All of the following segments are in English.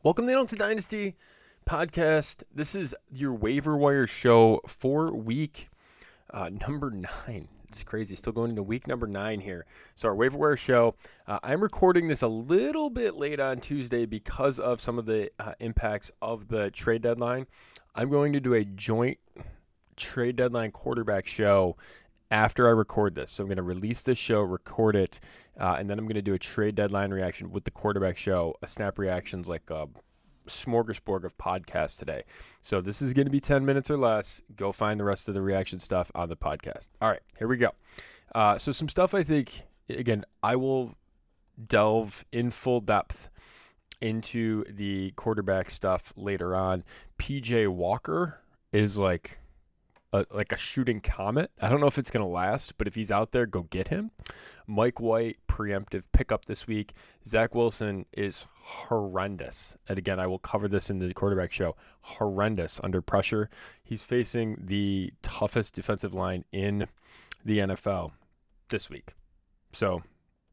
Welcome to the Elton Dynasty podcast. This is your waiver wire show for week number 9. It's crazy. Still going into week number 9 here. So our waiver wire show, I'm recording this a little bit late on Tuesday because of some of the impacts of the trade deadline. I'm going to do a joint trade deadline quarterback show after I record this. So I'm going to release this show, record it, and then I'm going to do a trade deadline reaction with the quarterback show, a snap reactions, like a smorgasbord of podcasts today. So this is going to be 10 minutes or less. Go find the rest of the reaction stuff on the podcast. All right, here we go. So some stuff I think, again, I will delve in full depth into the quarterback stuff later on. PJ Walker is like a shooting comet. I don't know if it's going to last, but if he's out there, go get him. Mike White, preemptive pickup this week. Zach Wilson is horrendous. And again, I will cover this in the quarterback show. Horrendous under pressure. He's facing the toughest defensive line in the NFL this week. So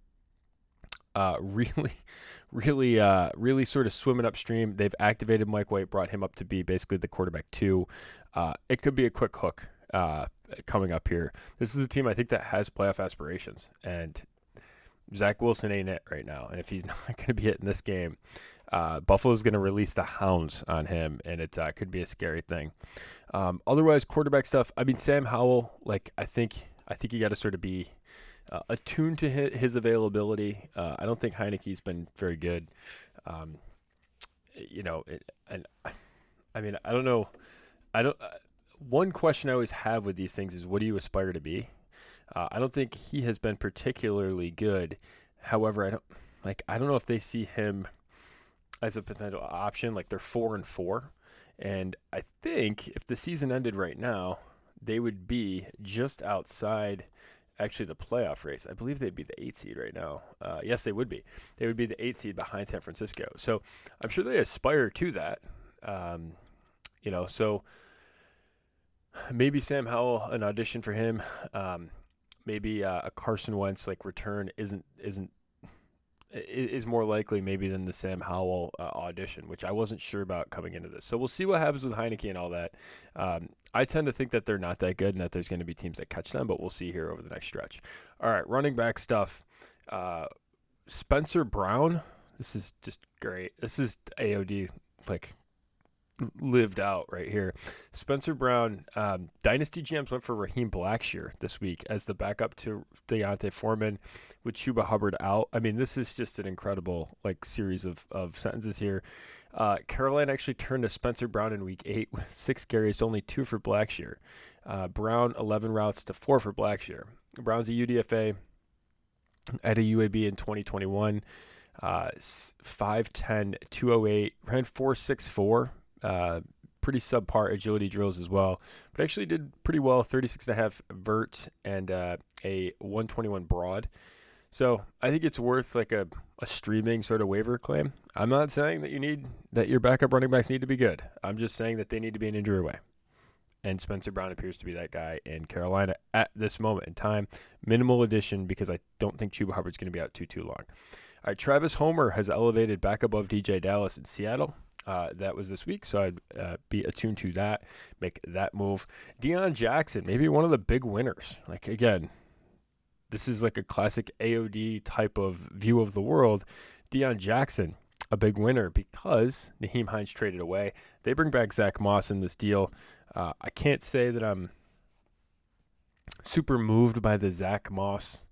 really sort of swimming upstream. They've activated Mike White, brought him up to be basically the quarterback 2. It could be a quick hook coming up here. This is a team I think that has playoff aspirations, and Zach Wilson ain't it right now. And if he's not going to be hitting this game, Buffalo's going to release the hounds on him, and it could be a scary thing. Otherwise, quarterback stuff. I mean, Sam Howell. Like I think you got to sort of be attuned to his availability. I don't think Heineke's been very good. I don't know. One question I always have with these things is, what do you aspire to be? I don't think he has been particularly good. However, I don't know if they see him as a potential option. Like, they're 4-4, and I think if the season ended right now, they would be just outside actually the playoff race. I believe they'd be the 8 seed right now. Yes, they would be. They would be the 8 seed behind San Francisco. So I'm sure they aspire to that. So maybe Sam Howell, an audition for him. Maybe a Carson Wentz return is more likely maybe than the Sam Howell audition, which I wasn't sure about coming into this. So we'll see what happens with Heineke and all that. I tend to think that they're not that good and that there's going to be teams that catch them, but we'll see here over the next stretch. All right, running back stuff. Spencer Brown, this is just great. This is AOD lived out right here. Spencer Brown, Dynasty GMs went for Raheem Blackshear this week as the backup to Deontay Foreman with Chuba Hubbard out. I mean, this is just an incredible series of sentences here. Carolina actually turned to Spencer Brown in week 8 with 6 carries, only 2 for Blackshear. Brown, 11 routes to 4 for Blackshear. Brown's a UDFA at a UAB in 2021. 5'10", 208, ran 4.64. Pretty subpar agility drills as well, but actually did pretty well. 36.5 vert and a 121 broad. So I think it's worth a streaming sort of waiver claim. I'm not saying that your backup running backs need to be good. I'm just saying that they need to be an injury away. And Spencer Brown appears to be that guy in Carolina at this moment in time. Minimal addition because I don't think Chuba Hubbard's going to be out too long. All right, Travis Homer has elevated back above DJ Dallas in Seattle. That was this week, so I'd be attuned to that, make that move. Deion Jackson, maybe one of the big winners. Again, this is a classic AOD type of view of the world. Deion Jackson, a big winner because Nyheim Hines traded away. They bring back Zach Moss in this deal. I can't say that I'm super moved by the Zach Moss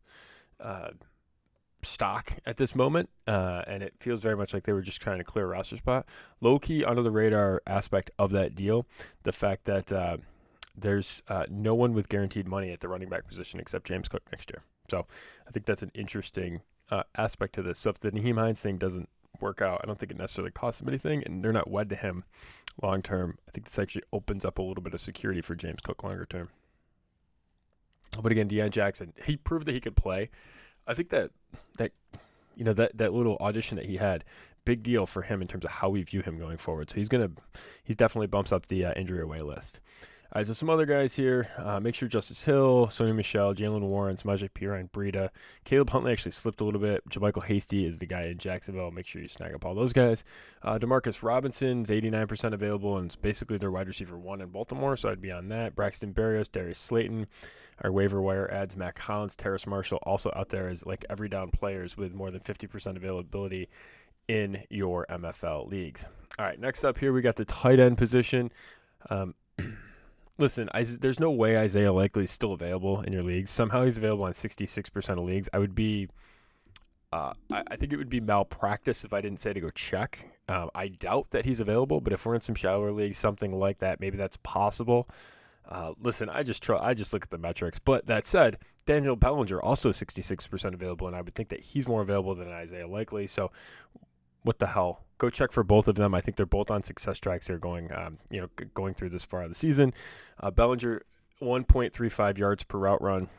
stock at this moment, and it feels very much like they were just trying to clear a roster spot. Low-key under the radar aspect of that deal, the fact that there's no one with guaranteed money at the running back position except James Cook next year. So I think that's an interesting aspect to this. So if the Nyheim Hines thing doesn't work out, I don't think it necessarily costs them anything, and they're not wed to him long term. I think this actually opens up a little bit of security for James Cook longer term. But again, Deion Jackson, he proved that he could play. I think that little audition that he had, big deal for him in terms of how we view him going forward. So he's definitely bumps up the injury away list. All right, so some other guys here. Make sure Justice Hill, Sony Michel, Jalen Warren, Samaje Perine, Breida. Caleb Huntley actually slipped a little bit. JaMychal Hasty is the guy in Jacksonville. Make sure you snag up all those guys. Demarcus Robinson's 89% available, and it's basically their wide receiver 1 in Baltimore, so I'd be on that. Braxton Berrios, Darius Slayton. Our waiver wire adds Matt Collins, Terrace Marshall, also out there as like every down players with more than 50% availability in your MFL leagues. All right, next up here we got the tight end position. Listen, there's no way Isaiah Likely is still available in your leagues. Somehow he's available on 66% of leagues. I think it would be malpractice if I didn't say to go check. I doubt that he's available, but if we're in some shallower leagues, something like that, maybe that's possible. Listen, I just look at the metrics. But that said, Daniel Bellinger also 66% available, and I would think that he's more available than Isaiah Likely. So what the hell? Go check for both of them. I think they're both on success tracks here going through this far of the season. Bellinger, 1.35 yards per route run.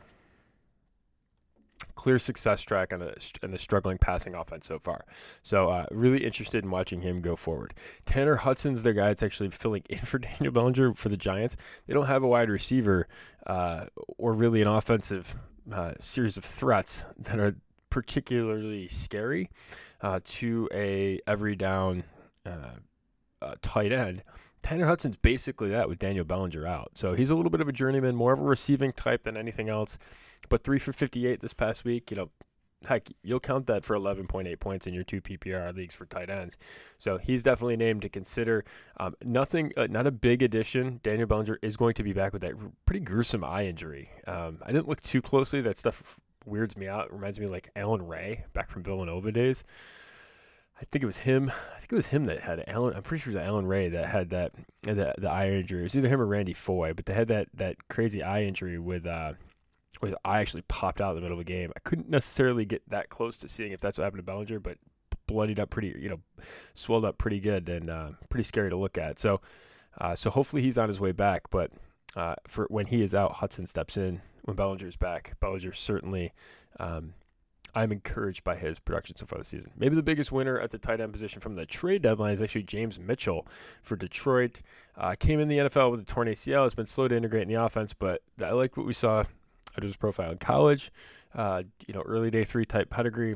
Clear success track on a struggling passing offense so far. So really interested in watching him go forward. Tanner Hudson's their guy that's actually filling in for Daniel Bellinger for the Giants. They don't have a wide receiver or really an offensive series of threats that are particularly scary to a every down tight end. Tanner Hudson's basically that with Daniel Bellinger out. So he's a little bit of a journeyman, more of a receiving type than anything else. But 3 for 58 this past week, heck, you'll count that for 11.8 points in your 2 PPR leagues for tight ends. So he's definitely a name to consider. Not a big addition. Daniel Bellinger is going to be back with that pretty gruesome eye injury. I didn't look too closely. That stuff weirds me out. It reminds me of like Alan Ray back from Villanova days. I think it was him that had Alan. I'm pretty sure it was Alan Ray that had the eye injury. It was either him or Randy Foye, but they had that crazy eye injury with where the eye actually popped out in the middle of a game. I couldn't necessarily get that close to seeing if that's what happened to Bellinger, but bloodied up pretty, swelled up pretty good and pretty scary to look at. So hopefully he's on his way back. But for when he is out, Hudson steps in. When Bellinger's back, Bellinger certainly. I'm encouraged by his production so far this season. Maybe the biggest winner at the tight end position from the trade deadline is actually James Mitchell for Detroit. Came in the NFL with a torn ACL. It's been slow to integrate in the offense, but I liked what we saw out of his profile in college. Early day 3 type pedigree.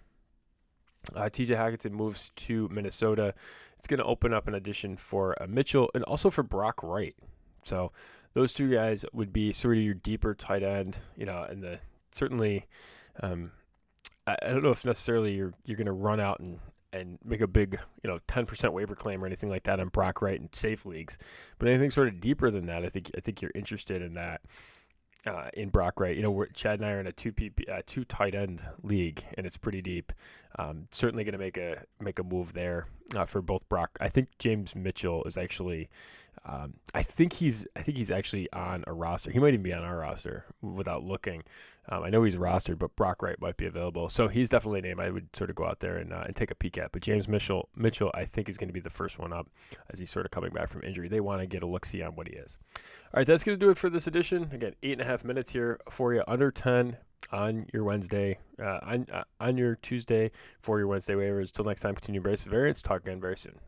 TJ Hockenson moves to Minnesota. It's going to open up an addition for Mitchell and also for Brock Wright. So those two guys would be sort of your deeper tight end, and certainly. I don't know if necessarily you're going to run out and make a big 10% waiver claim or anything like that on Brock Wright in safe leagues, but anything sort of deeper than that, I think you're interested in that in Brock Wright. Chad and I are in a 2 tight end league, and it's pretty deep. Certainly going to make a move there for both Brock. I think James Mitchell is actually. I think he's actually on a roster. He might even be on our roster without looking. I know he's rostered, but Brock Wright might be available. So he's definitely a name I would sort of go out there and take a peek at. But James Mitchell, I think, is going to be the first one up as he's sort of coming back from injury. They want to get a look-see on what he is. All right, that's going to do it for this edition. Again, 8.5 minutes here for you, under 10 on your Wednesday, on your Tuesday for your Wednesday waivers. Till next time, continue to embrace the variance. Talk again very soon.